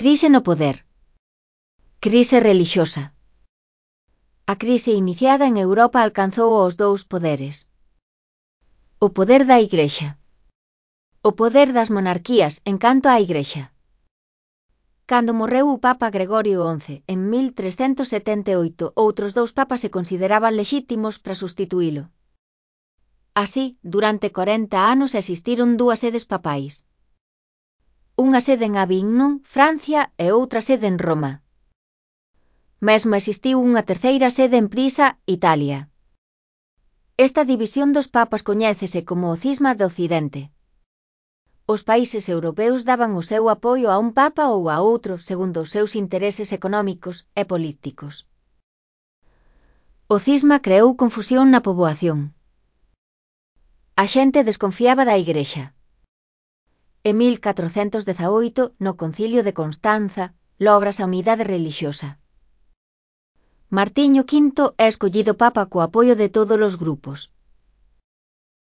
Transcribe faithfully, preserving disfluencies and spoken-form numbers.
Crise no poder. Crise relixiosa. A crise iniciada en Europa alcanzou os dous poderes. O poder da Igrexa. O poder das monarquías en canto á Igrexa. Cando morreu o Papa Gregorio once, en mil trescentos setenta e oito, outros dous papas se consideraban lexítimos para substituílo. Así, durante corenta anos existiron dúas sedes papais. Unha sede en Avignon, Francia, e outra sede en Roma. Mesmo existiu unha terceira sede en Pisa, Italia. Esta división dos papas coñécese como o cisma de Occidente. Os países europeos daban o seu apoio a un papa ou a outro segundo os seus intereses económicos e políticos. O cisma creou confusión na poboación. A xente desconfiaba da Igrexa. En mil catrocentos dezaoito, no Concilio de Constanza, lógrase a unidade relixiosa. Martiño quinto é escollido papa co apoio de todos os grupos.